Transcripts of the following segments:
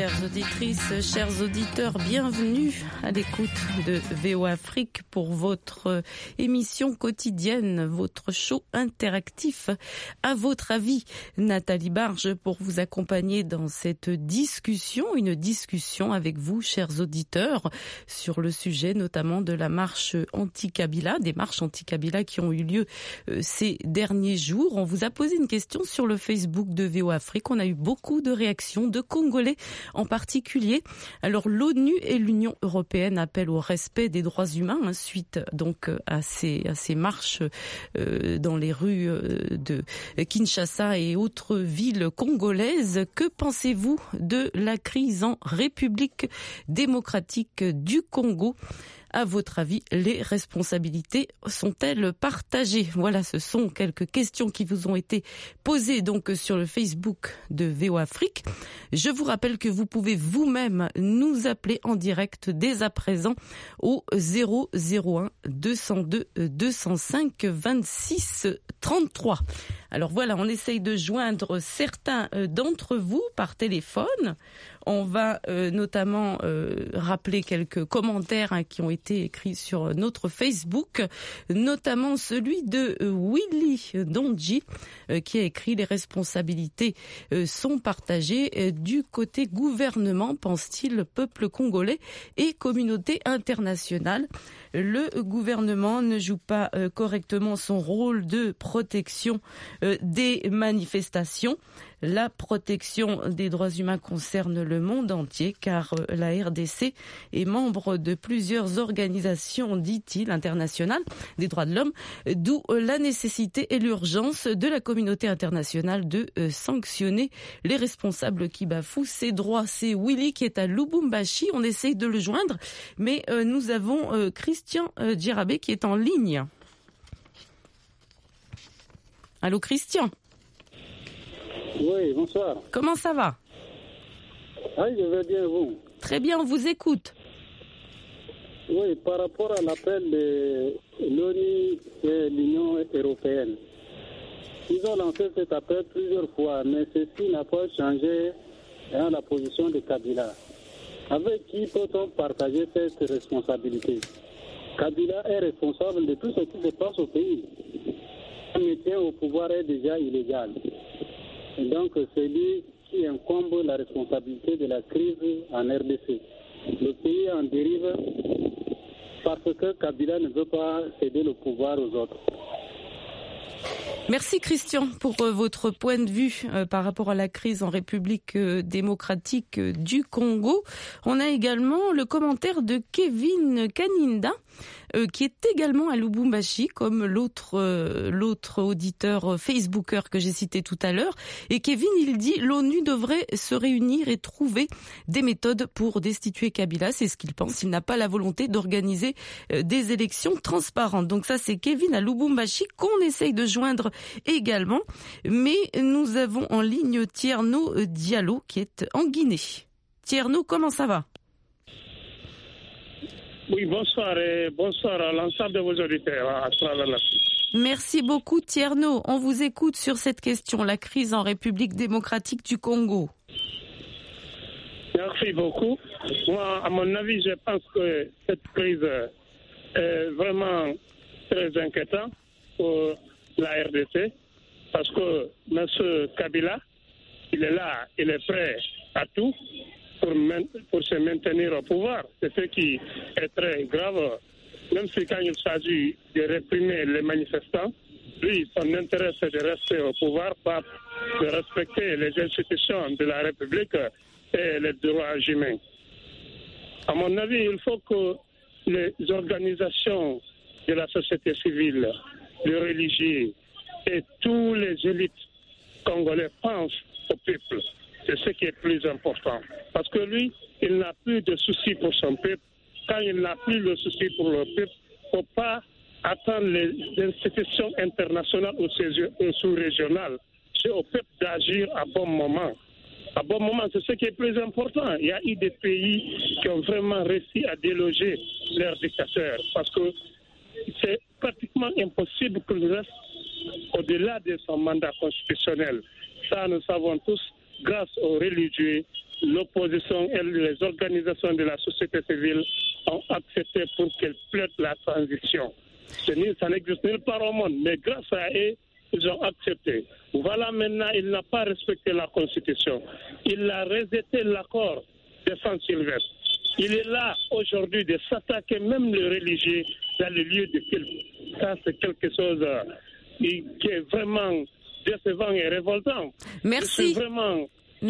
Chères auditrices, chers auditeurs, bienvenue à l'écoute de VOA Afrique pour votre émission quotidienne, votre show interactif. À votre avis, Nathalie Barge pour vous accompagner dans cette discussion, une discussion avec vous, chers auditeurs, sur le sujet notamment de la marche anti-Kabila, des marches anti-Kabila qui ont eu lieu ces derniers jours. On vous a posé une question sur le Facebook de VOA Afrique. On a eu beaucoup de réactions de Congolais en particulier. Alors l'ONU et l'Union européenne appellent au respect des droits humains suite donc à ces marches dans les rues de Kinshasa et autres villes congolaises. Que pensez-vous de la crise en République démocratique du Congo ? À votre avis, les responsabilités sont-elles partagées ? Voilà, ce sont quelques questions qui vous ont été posées donc sur le Facebook de VOA Afrique. Je vous rappelle que vous pouvez vous-même nous appeler en direct dès à présent au 001 202 205 26 33. Alors voilà, on essaye de joindre certains d'entre vous par téléphone. On va notamment rappeler quelques commentaires qui ont été écrits sur notre Facebook, notamment celui de Willy Donji qui a écrit « Les responsabilités sont partagées du côté gouvernement, pense-t-il, peuple congolais et communauté internationale. Le gouvernement ne joue pas correctement son rôle de protection des manifestations. La protection des droits humains concerne le monde entier car la RDC est membre de plusieurs organisations, dit-il, internationales des droits de l'homme, d'où la nécessité et l'urgence de la communauté internationale de sanctionner les responsables qui bafouent ces droits. » C'est Willy qui est à Lubumbashi, on essaye de le joindre, mais nous avons Christian Djirabé qui est en ligne. Allô Christian ? Oui, bonsoir. Comment ça va ? Ah, je vais bien, vous. Très bien, on vous écoute. Oui, par rapport à l'appel de l'ONU et l'Union européenne. Ils ont lancé cet appel plusieurs fois, mais ceci n'a pas changé dans la position de Kabila. Avec qui peut-on partager cette responsabilité ? Kabila est responsable de tout ce qui se passe au pays. Son maintien au pouvoir est déjà illégal. Et donc, c'est lui qui incombe la responsabilité de la crise en RDC. Le pays est en dérive parce que Kabila ne veut pas céder le pouvoir aux autres. Merci Christian pour votre point de vue par rapport à la crise en République démocratique du Congo. On a également le commentaire de Kevin Kaninda qui est également à Lubumbashi comme l'autre auditeur Facebooker que j'ai cité tout à l'heure. Et Kevin, il dit l'ONU devrait se réunir et trouver des méthodes pour destituer Kabila. C'est ce qu'il pense. Il n'a pas la volonté d'organiser des élections transparentes. Donc ça, c'est Kevin à Lubumbashi qu'on essaye de joindre également. Mais nous avons en ligne Tierno Diallo qui est en Guinée. Tierno, comment ça va ? Oui, bonsoir et bonsoir à l'ensemble de vos auditeurs à travers l'Afrique. Merci beaucoup Tierno. On vous écoute sur cette question, la crise en République démocratique du Congo. Merci beaucoup. Moi, à mon avis, je pense que cette crise est vraiment très inquiétante pour la RDC parce que M. Kabila, il est là, il est prêt à tout pour se maintenir au pouvoir. C'est ce qui est très grave, même si quand il s'agit de réprimer les manifestants, lui, son intérêt c'est de rester au pouvoir, pas de respecter les institutions de la République et les droits humains. À mon avis, il faut que les organisations de la société civile, les religieux et tous les élites congolais pensent au peuple. C'est ce qui est plus important. Parce que lui, il n'a plus de soucis pour son peuple. Quand il n'a plus de soucis pour le peuple, il ne faut pas attendre les institutions internationales ou sous-régionales. C'est au peuple d'agir à bon moment. À bon moment, c'est ce qui est plus important. Il y a eu des pays qui ont vraiment réussi à déloger leurs dictateurs. Parce que c'est pratiquement impossible qu'il reste au-delà de son mandat constitutionnel. Ça, nous savons tous, grâce aux religieux l'opposition et les organisations de la société civile ont accepté pour qu'elle plaide la transition. Ça n'existe nulle part au monde, mais grâce à eux, ils ont accepté. Voilà, maintenant, il n'a pas respecté la Constitution. Il a rejeté l'accord de Saint-Sylvestre. Il est là aujourd'hui de s'attaquer même les religieux dans le lieu de culte. Ça, c'est quelque chose qui est vraiment décevant et révoltant. Merci. Je suis vraiment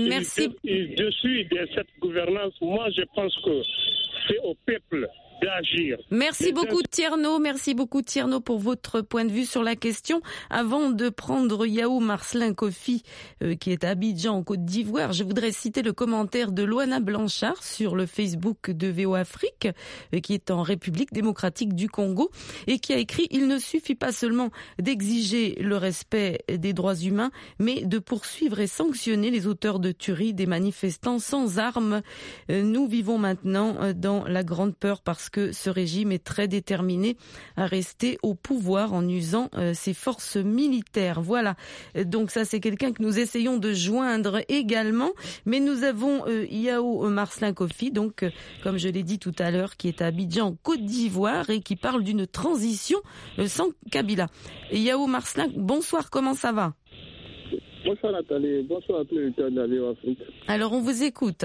dessus de cette gouvernance. Moi, je pense que c'est au peuple d'agir. Merci beaucoup Tierno pour votre point de vue sur la question. Avant de prendre Yao Marcelin Kofi qui est à Abidjan en Côte d'Ivoire, je voudrais citer le commentaire de Loana Blanchard sur le Facebook de VO Afrique qui est en République démocratique du Congo et qui a écrit: il ne suffit pas seulement d'exiger le respect des droits humains, mais de poursuivre et sanctionner les auteurs de tueries des manifestants sans armes. Nous vivons maintenant dans la grande peur parce que ce régime est très déterminé à rester au pouvoir en usant ses forces militaires. Voilà, donc ça c'est quelqu'un que nous essayons de joindre également, mais nous avons Yao Marcelin Kofi, donc comme je l'ai dit tout à l'heure, qui est à Abidjan, Côte d'Ivoire, et qui parle d'une transition sans Kabila. Yao Marcelin, bonsoir, comment ça va? Bonsoir Nathalie, bonsoir à tous les auditeurs de la VO Afrique. Alors on vous écoute.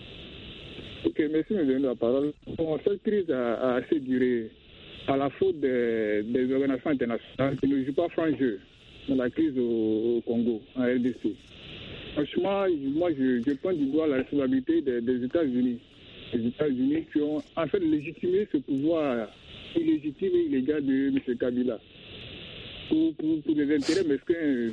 Ok, merci de me donner la parole. Bon, cette crise a assez duré à la faute des organisations internationales qui ne jouent pas franc jeu dans la crise au Congo, en RDC. Franchement, moi je pointe du doigt la responsabilité des États-Unis. Les États-Unis qui ont en fait légitimé ce pouvoir illégitime et illégal de M. Kabila. Pour des intérêts mesquins,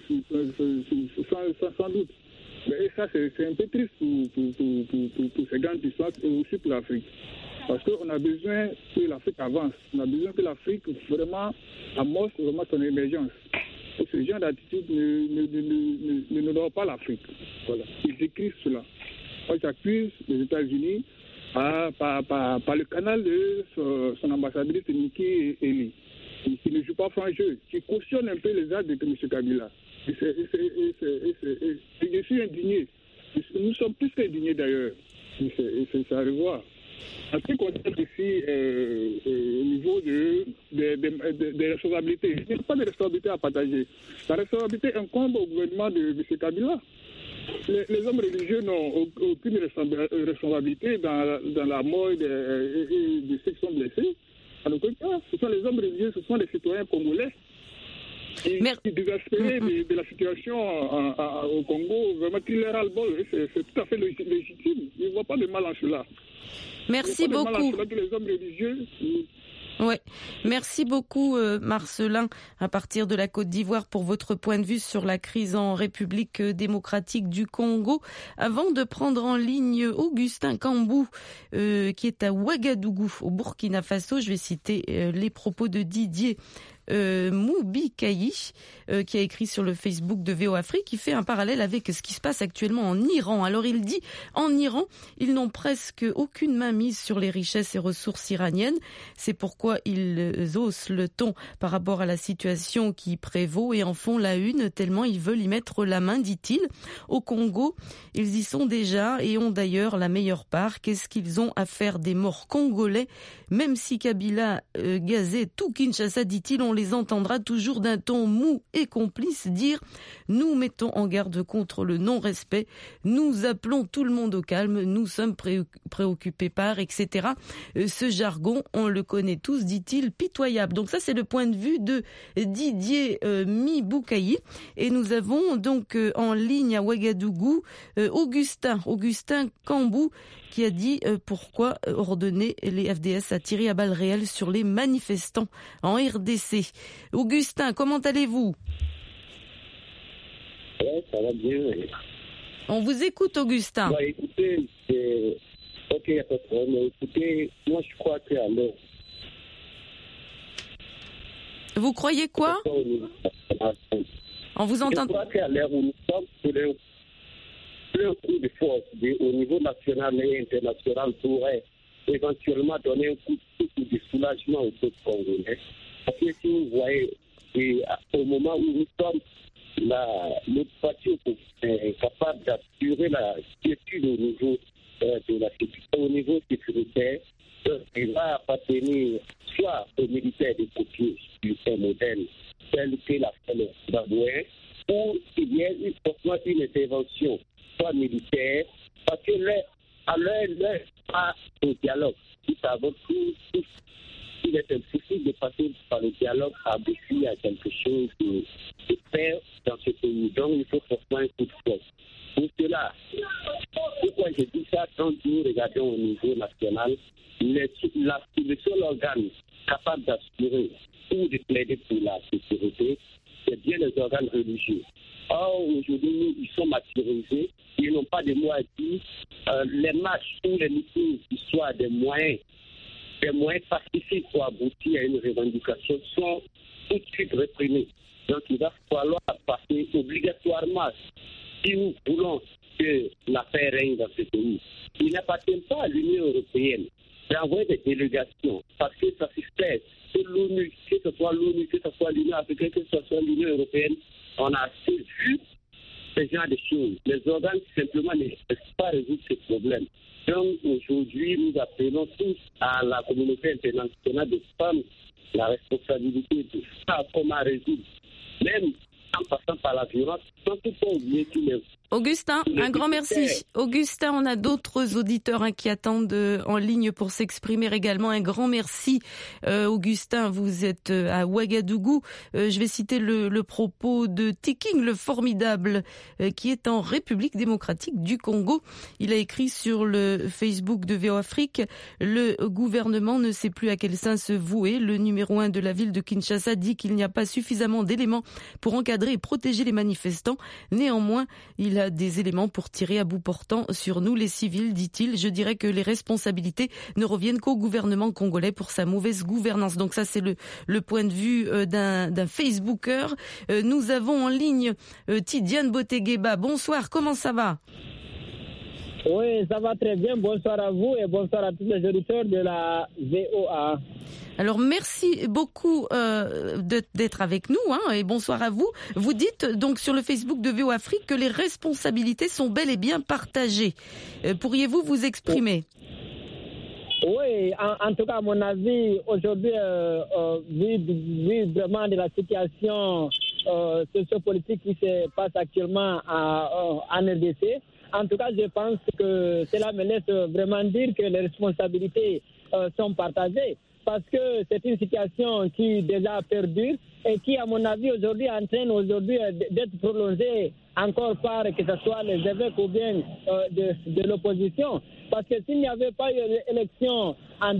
sans doute. Et ça, c'est un peu triste pour ces grandes puissances et aussi pour l'Afrique. Parce qu'on a besoin que l'Afrique avance. On a besoin que l'Afrique vraiment amorce vraiment son émergence. Et ce genre d'attitude ne n'honore pas l'Afrique. Voilà. Ils écrivent cela. Moi, j'accuse les États-Unis par le canal de son ambassadrice Nikki Haley, qui ne joue pas franc jeu, qui cautionne un peu les actes de M. Kabila. Je suis indigné. Nous sommes plus qu'indignés d'ailleurs. C'est à revoir. En ce qui concerne ici au niveau des responsabilités, il n'y a pas de responsabilité à partager. La responsabilité incombe au gouvernement de M. Kabila. Les hommes religieux n'ont aucune responsabilité dans la mort de ceux qui sont blessés. En aucun cas, ce sont les hommes religieux, ce sont les citoyens congolais. Désespérés de la situation au Congo, vraiment qu'il leur a le bol, c'est tout à fait légitime. Il ne voit pas de mal en cela. Merci beaucoup. Que les hommes religieux. Ouais. Merci beaucoup Marcelin à partir de la Côte d'Ivoire pour votre point de vue sur la crise en République démocratique du Congo. Avant de prendre en ligne Augustin Kambou qui est à Ouagadougou au Burkina Faso, je vais citer les propos de Didier Moubikayi qui a écrit sur le Facebook de VO Afrique, qui fait un parallèle avec ce qui se passe actuellement en Iran. Alors il dit, en Iran, ils n'ont presque aucune main mise sur les richesses et ressources iraniennes. C'est pourquoi ils haussent le ton par rapport à la situation qui prévaut et en font la une, tellement ils veulent y mettre la main, dit-il. Au Congo, ils y sont déjà et ont d'ailleurs la meilleure part. Qu'est-ce qu'ils ont à faire des morts congolais? Même si Kabila gazait tout Kinshasa, dit-il, on les entendra toujours d'un ton mou et complice dire « Nous mettons en garde contre le non-respect, nous appelons tout le monde au calme, nous sommes préoccupés par, etc. » Ce jargon, on le connaît tous, dit-il, pitoyable. Donc ça, c'est le point de vue de Didier Miboukayi. Et nous avons donc en ligne à Ouagadougou Augustin Kambou, qui a dit pourquoi ordonner les FDS à tirer à balles réelles sur les manifestants en RDC. Augustin, comment allez-vous? Ouais, ça va bien. Oui. On vous écoute, Augustin. Bah, écoutez, ok, il n'y a pas de problème. Mais écoutez, moi je crois qu'à l'heure. Vous croyez quoi? On vous entend. Je crois qu'à l'heure où nous sommes sur le coup de force au niveau national et international pourrait éventuellement donner un coup de soulagement au peuple congolais. Parce que si vous voyez, au moment où nous sommes, le parti est capable d'assurer la quiétude au niveau vraiment une intervention, soit militaire, parce que à leur pas au dialogue. Nous savons tous qu'il est impossible de passer par le dialogue à aboutir à quelque chose de faire dans ce pays. Donc il faut forcément un coup de force. Pour cela, pourquoi je dis ça, quand nous regardons au niveau national, le seul organe capable d'assurer ou de plaider pour la sécurité, c'est bien les organes religieux. Or, aujourd'hui, ils sont martyrisés, ils n'ont pas de mots à dire. Les marches ou les meetings qui soient des moyens pacifiques pour aboutir à une revendication sont tout de suite réprimés. Donc, il va falloir passer obligatoirement, si nous voulons que la paix règne dans ce pays. Il n'appartient pas à l'Union européenne d'envoyer des délégations, parce que ça se fait que l'ONU, que ce soit l'ONU, que ce soit l'Union africaine, que ce soit l'Union européenne, on a assez vu ce genre de choses. Les organes simplement ne peuvent pas résoudre ces problèmes. Donc aujourd'hui, nous appelons tous à la communauté internationale de prendre la responsabilité de ça, comment résoudre, même en passant par la violence, sans tout oublier tous les... Augustin, un grand merci. Augustin, on a d'autres auditeurs qui attendent en ligne pour s'exprimer également. Un grand merci. Augustin, vous êtes à Ouagadougou. Je vais citer le propos de Tiking, le formidable, qui est en République démocratique du Congo. Il a écrit sur le Facebook de VO Afrique, le gouvernement ne sait plus à quel saint se vouer. Le numéro 1 de la ville de Kinshasa dit qu'il n'y a pas suffisamment d'éléments pour encadrer et protéger les manifestants. Néanmoins, il a des éléments pour tirer à bout portant sur nous les civils, dit-il. Je dirais que les responsabilités ne reviennent qu'au gouvernement congolais pour sa mauvaise gouvernance. Donc ça, c'est le point de vue d'un Facebooker. Nous avons en ligne Tidiane Botegueba. Bonsoir, comment ça va? Oui, ça va très bien. Bonsoir à vous et bonsoir à tous les auditeurs de la VOA. Alors merci beaucoup d'être avec nous et bonsoir à vous. Vous dites donc sur le Facebook de VO Afrique que les responsabilités sont bel et bien partagées. Pourriez-vous vous exprimer? Oui, en tout cas à mon avis, aujourd'hui, vu vraiment de la situation sociopolitique qui se passe actuellement en RDC, en tout cas je pense que cela me laisse vraiment dire que les responsabilités sont partagées. Parce que c'est une situation qui déjà perdure et qui, à mon avis, aujourd'hui entraîne d'être prolongée encore par que ce soit les évêques ou bien de l'opposition. Parce que s'il n'y avait pas eu élection en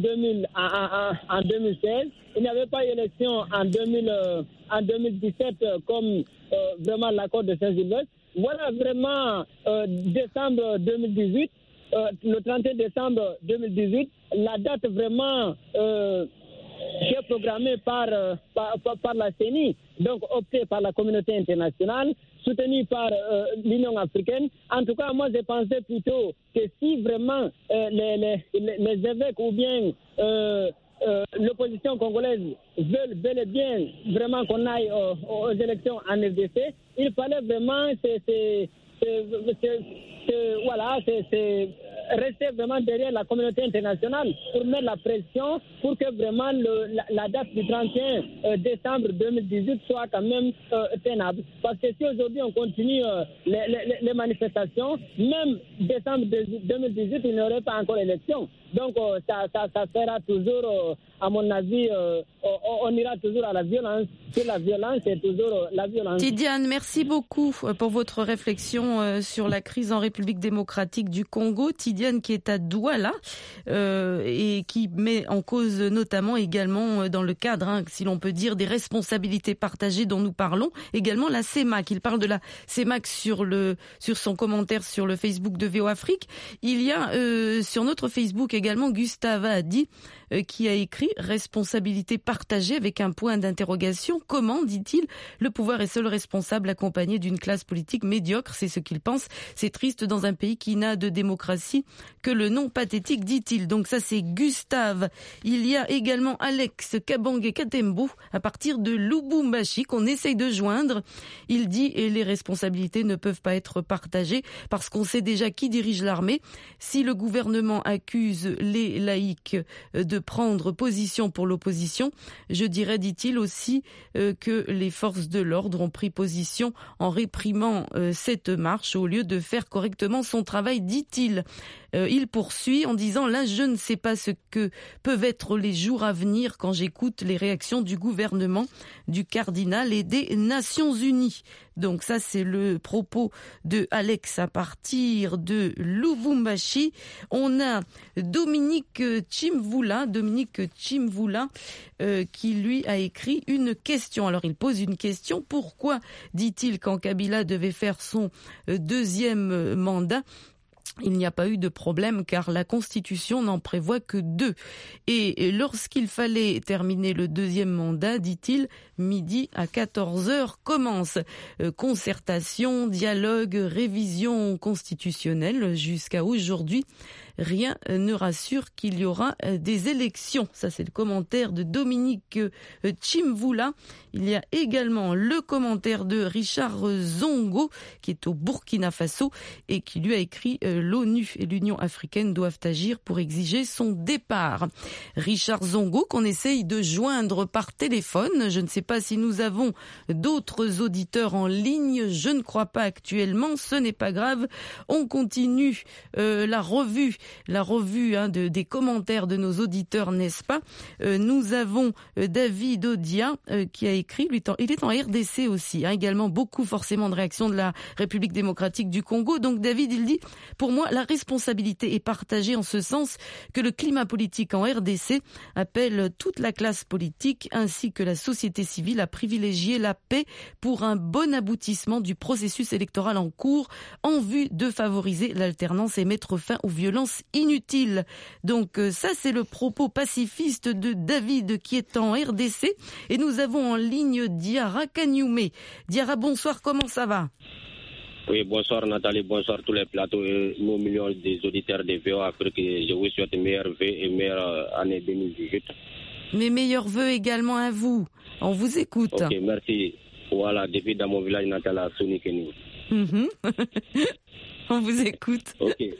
2016, il n'y avait pas eu élection en 2017 comme vraiment l'accord de Saint-Sylvestre. Voilà vraiment décembre 2018. Le 31 décembre 2018, la date vraiment qui est programmée par la CENI, donc optée par la communauté internationale, soutenue par l'Union africaine. En tout cas, moi, je pensais plutôt que si vraiment les évêques ou bien l'opposition congolaise veulent bel et bien vraiment qu'on aille aux élections en RDC, il fallait vraiment rester vraiment derrière la communauté internationale pour mettre la pression pour que vraiment la date du 31 décembre 2018 soit quand même tenable. Parce que si aujourd'hui on continue les manifestations, même décembre 2018, il n'y aurait pas encore élection. Donc ça sera toujours, à mon avis, on ira toujours à la violence. Sur la violence, c'est toujours la violence. Tidiane, merci beaucoup pour votre réflexion sur la crise en République démocratique du Congo. Tidiane qui est à Douala et qui met en cause notamment également dans le cadre, si l'on peut dire, des responsabilités partagées dont nous parlons. Également la CEMAC. Il parle de la CEMAC sur son commentaire sur le Facebook de VO Afrique. Il y a sur notre Facebook également Gustave a dit qui a écrit « Responsabilité partagée » avec un point d'interrogation. Comment, dit-il, le pouvoir est seul responsable accompagné d'une classe politique médiocre? C'est ce qu'il pense. C'est triste dans un pays qui n'a de démocratie que le nom pathétique, dit-il. Donc ça, c'est Gustave. Il y a également Alex Kabange Katembo à partir de Lubumbashi qu'on essaye de joindre. Il dit « Et les responsabilités ne peuvent pas être partagées parce qu'on sait déjà qui dirige l'armée. Si le gouvernement accuse les laïcs de prendre position pour l'opposition, Je dirais, dit-il aussi, que les forces de l'ordre ont pris position en réprimant cette marche au lieu de faire correctement son travail, dit-il. Il poursuit en disant « Là, je ne sais pas ce que peuvent être les jours à venir quand j'écoute les réactions du gouvernement, du cardinal et des Nations Unies. » Donc ça, c'est le propos de Alex à partir de Lubumbashi. On a Dominique Chimvula qui lui a écrit une question. Alors il pose une question. Pourquoi, dit-il, quand Kabila devait faire son deuxième mandat, il n'y a pas eu de problème car la Constitution n'en prévoit que 2. Et lorsqu'il fallait terminer le deuxième mandat, dit-il, midi à 14h commence. Concertation, dialogue, révision constitutionnelle jusqu'à aujourd'hui. Rien ne rassure qu'il y aura des élections. Ça, c'est le commentaire de Dominique Chimvula. Il y a également le commentaire de Richard Zongo, qui est au Burkina Faso et qui lui a écrit l'ONU et l'Union africaine doivent agir pour exiger son départ. Richard Zongo, qu'on essaye de joindre par téléphone. Je ne sais pas si nous avons d'autres auditeurs en ligne. Je ne crois pas actuellement. Ce n'est pas grave. On continue la revue des commentaires de nos auditeurs, n'est-ce pas? Nous avons David Odia qui a écrit, il est en RDC aussi, également beaucoup forcément de réactions de la République démocratique du Congo. Donc David, il dit, pour moi, la responsabilité est partagée en ce sens que le climat politique en RDC appelle toute la classe politique ainsi que la société civile à privilégier la paix pour un bon aboutissement du processus électoral en cours en vue de favoriser l'alternance et mettre fin aux violences inutiles. Donc ça, c'est le propos pacifiste de David qui est en RDC. Et nous avons en ligne Diarra Kanyume. Diarra, bonsoir, comment ça va? Oui, bonsoir Nathalie, bonsoir tous les plateaux et nos millions des auditeurs de VOA Afrique. Je vous souhaite meilleurs vœux et meilleure année 2018. Mes meilleurs vœux également à vous. On vous écoute. Ok, merci. Voilà, depuis dans mon village natal à Sonikeni. On vous écoute.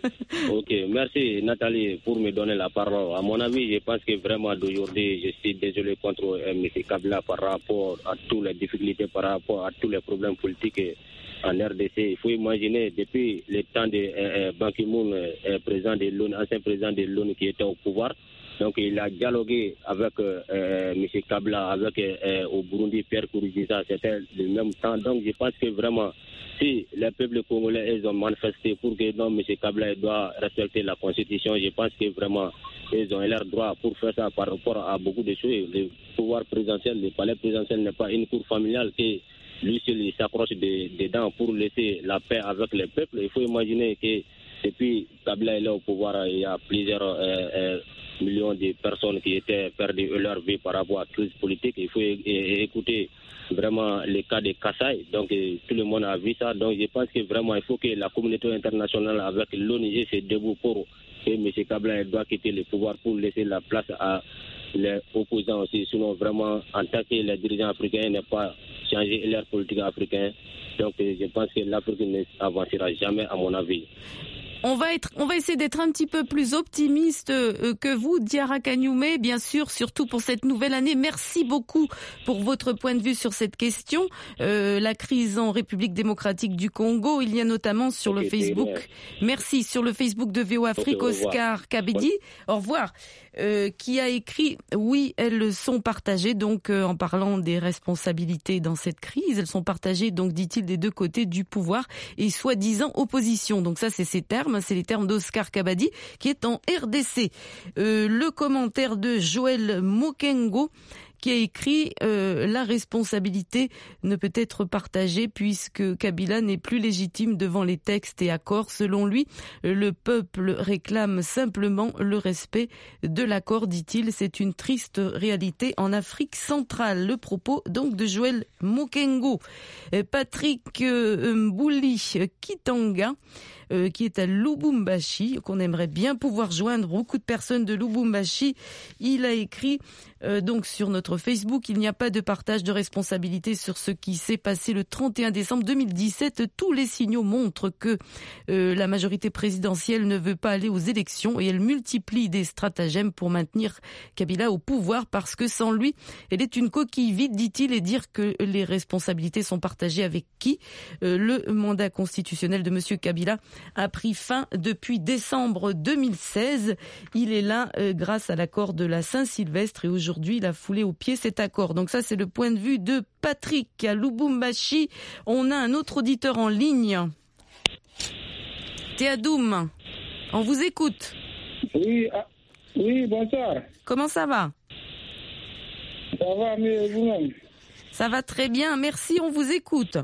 Ok, merci Nathalie pour me donner la parole. À mon avis, je pense que vraiment d'aujourd'hui, je suis désolé contre M. Kabila par rapport à toutes les difficultés, par rapport à tous les problèmes politiques en RDC. Il faut imaginer, depuis le temps de Ban Ki-moon, président de l'ONU, ancien président de l'ONU qui était au pouvoir, donc il a dialogué avec M. Kabila, avec au Burundi, Pierre Nkurunziza, c'était le même temps. Donc je pense que vraiment, si les peuples congolais ils ont manifesté pour que non, M. Kabila doit respecter la Constitution, je pense que vraiment ils ont leur droit pour faire ça par rapport à beaucoup de choses. Le pouvoir présidentiel, le palais présidentiel n'est pas une cour familiale qui lui seul il s'accroche dedans pour laisser la paix avec les peuples. Il faut imaginer que depuis Kabila est là au pouvoir, il y a plusieurs millions de personnes qui étaient perdues leur vie par rapport à la crise politique. Il faut écouter vraiment le cas de Kassai. Donc tout le monde a vu ça. Donc je pense que vraiment il faut que la communauté internationale avec l'ONU se debout pour que M. Kabila doit quitter le pouvoir pour laisser la place à les opposants aussi. Sinon vraiment en tant que les dirigeants africains n'ont pas changé leur politique africaine. Donc je pense que l'Afrique n'avancera jamais à mon avis. On va essayer d'être un petit peu plus optimiste que vous, Diarra Kanyume, bien sûr, surtout pour cette nouvelle année. Merci beaucoup pour votre point de vue sur cette question. La crise en République démocratique du Congo, il y a notamment sur le Facebook. Merci, sur le Facebook de VOA Afrique, Oscar Kabedi. Au revoir. Qui a écrit « Oui, elles sont partagées », donc en parlant des responsabilités dans cette crise, elles sont partagées, donc dit-il, des deux côtés du pouvoir et soi-disant opposition. Donc ça, c'est ces termes, c'est les termes d'Oscar Kabadi qui est en RDC. Le commentaire de Joël Mokengo qui a écrit la responsabilité ne peut être partagée puisque Kabila n'est plus légitime devant les textes et accords. Selon lui, le peuple réclame simplement le respect de l'accord, dit-il. C'est une triste réalité en Afrique centrale. Le propos donc de Joël Mokengo. Patrick Mbouli Kitanga, qui est à Lubumbashi, qu'on aimerait bien pouvoir joindre. Beaucoup de personnes de Lubumbashi. Il a écrit donc sur notre notre Facebook. Il n'y a pas de partage de responsabilité sur ce qui s'est passé le 31 décembre 2017. Tous les signaux montrent que la majorité présidentielle ne veut pas aller aux élections et elle multiplie des stratagèmes pour maintenir Kabila au pouvoir parce que sans lui, elle est une coquille vide, dit-il, et dire que les responsabilités sont partagées avec qui? Le mandat constitutionnel de M. Kabila a pris fin depuis décembre 2016. Il est là grâce à l'accord de la Saint-Sylvestre et aujourd'hui il a foulé au pied cet accord. Donc ça c'est le point de vue de Patrick à Lubumbashi. On a un autre auditeur en ligne. Théadoum, on vous écoute. Oui, bonsoir. Comment ça va? Ça va mieux vous-même? Ça va très bien, merci, on vous écoute.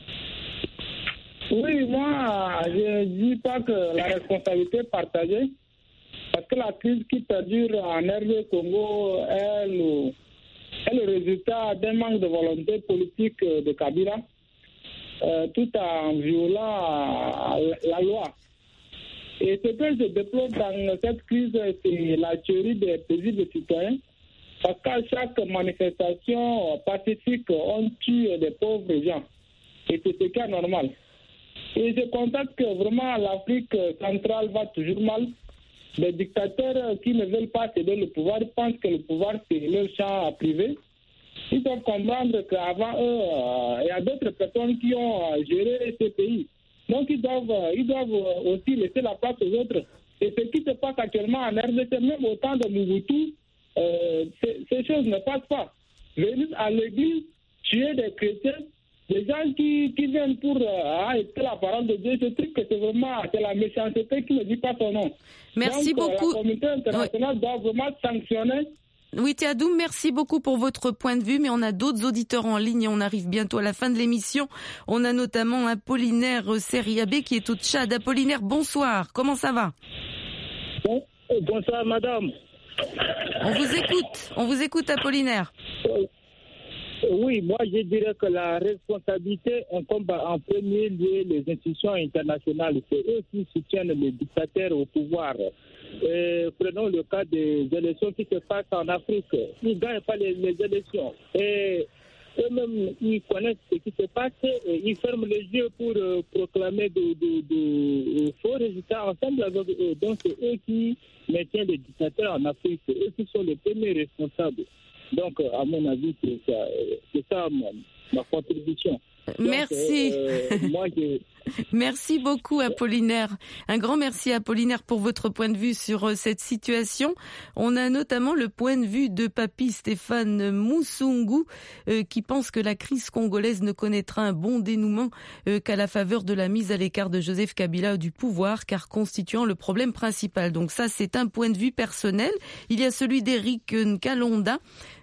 Oui, moi, je ne dis pas que la responsabilité est partagée, parce que la crise qui perdure en RD Congo est le résultat d'un manque de volonté politique de Kabila, tout en violant la loi. Et ce que je déplore dans cette crise, c'est la tuerie des paisibles citoyens, parce qu'à chaque manifestation pacifique, on tue des pauvres gens. Et c'est ce qui est normal. Et je constate que vraiment l'Afrique centrale va toujours mal. Les dictateurs qui ne veulent pas céder le pouvoir pensent que le pouvoir c'est leur champ privé. Ils doivent comprendre qu'avant eux, il y a d'autres personnes qui ont géré ce pays. Donc ils doivent aussi laisser la place aux autres. Et ce qui se passe actuellement en RDC, même au temps de Mobutu, ces choses ne passent pas. Venir à l'église, tuer des chrétiens, des gens qui viennent pour écouter la parole de Dieu, je trouve que c'est la méchanceté qui ne dit pas son nom. Merci beaucoup. La communauté internationale doit vraiment sanctionner. Oui, Théadoum, merci beaucoup pour votre point de vue, mais on a d'autres auditeurs en ligne et on arrive bientôt à la fin de l'émission. On a notamment Apollinaire Seriabé qui est au Tchad. Apollinaire, bonsoir, comment ça va? Bonsoir madame. On vous écoute Apollinaire. Oui, moi je dirais que la responsabilité incombe en premier lieu les institutions internationales. C'est eux qui soutiennent les dictateurs au pouvoir. Prenons le cas des élections qui se passent en Afrique. Ils ne gagnent pas les élections. Et eux-mêmes, ils connaissent ce qui se passe et ils ferment les yeux pour proclamer de faux résultats ensemble avec eux. Donc c'est eux qui maintiennent les dictateurs en Afrique. C'est eux qui sont les premiers responsables. Donc, à mon avis, c'est ça ma contribution. Merci. Donc, Merci beaucoup Apollinaire. Un grand merci Apollinaire pour votre point de vue sur cette situation. On a notamment le point de vue de Papy Stéphane Moussoungou qui pense que la crise congolaise ne connaîtra un bon dénouement qu'à la faveur de la mise à l'écart de Joseph Kabila du pouvoir, car constituant le problème principal. Donc ça, c'est un point de vue personnel. Il y a celui d'Éric Nkalonda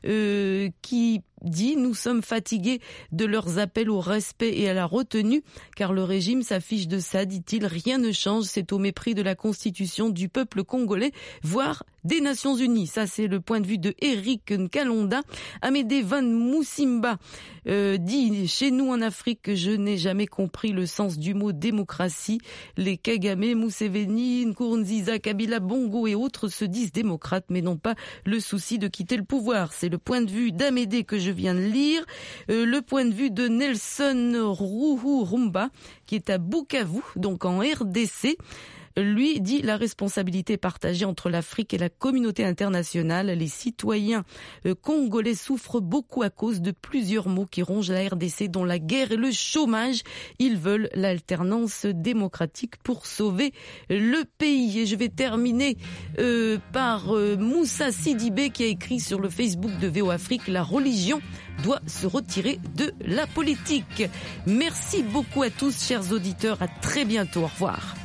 qui dit « Nous sommes fatigués de leurs appels au respect et à la retenue, car le régime s'affiche de ça, dit-il. Rien ne change, c'est au mépris de la constitution du peuple congolais, voire des Nations Unies. » Ça, c'est le point de vue de Eric Nkalonda. Amédée Van Moussimba dit « Chez nous en Afrique, je n'ai jamais compris le sens du mot démocratie. Les Kagame, Museveni, Nkurunziza, Kabila, Bongo et autres se disent démocrates, mais n'ont pas le souci de quitter le pouvoir. » C'est le point de vue d'Amédée que je viens de lire. Le point de vue de Nelson Ruhurumba, qui est à Bukavu, donc en RDC. Lui dit la responsabilité est partagée entre l'Afrique et la communauté internationale. Les citoyens congolais souffrent beaucoup à cause de plusieurs maux qui rongent la RDC, dont la guerre et le chômage. Ils veulent l'alternance démocratique pour sauver le pays. Et je vais terminer par Moussa Sidibé qui a écrit sur le Facebook de VO Afrique: la religion doit se retirer de la politique. Merci beaucoup à tous, chers auditeurs. À très bientôt. Au revoir.